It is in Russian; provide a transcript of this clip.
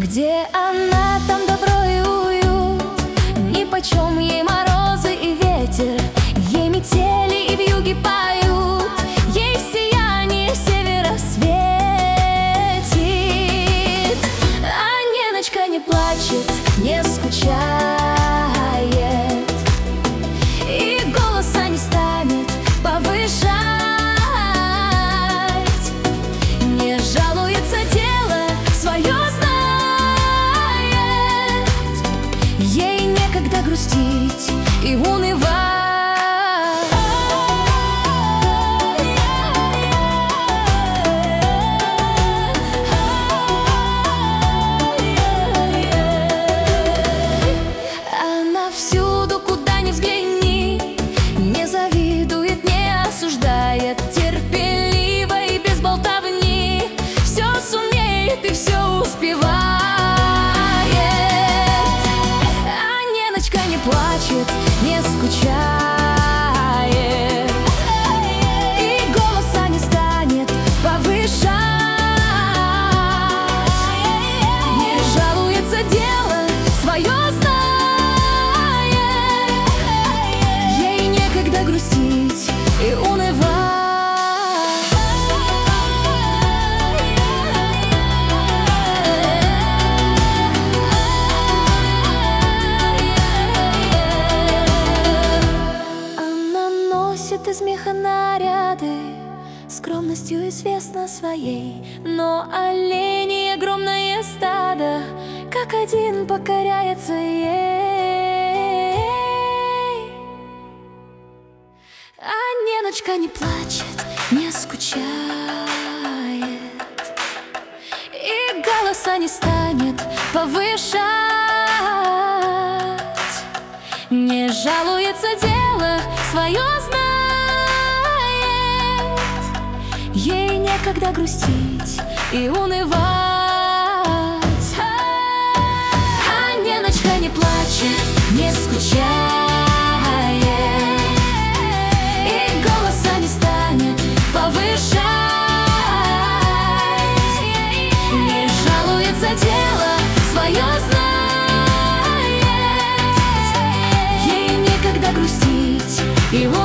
Где она, там добро и уют, нипочем ей морозы и ветер, ей метели и вьюги поют, ей сияние севера светит. А Неночка не плачет, не скучает, и голоса не станет повышать, не жалуется, дело свое знает, ей некогда грустить и унывать. Она всюду, куда ни взгляни, не завидует, не осуждает, терпеливо и без болтовни, все сумеет и все успевает. А Неночка не плачет, не скучает, и голоса не станет повышать, не жалуется, дело свое знает, ей некогда грустить и унывать. Она носит из меха наряды, скромностью известна своей, но оленей огромное стадо как один покоряется ей. А Неночка не плачет, не скучает, и голоса не станет повышать, не жалуется, дело свое знает, ей некогда грустить и унывать. А Неночка не плачет, не скучает, и голоса не станет повышать, не жалуется, дело свое знает, ей некогда грустить и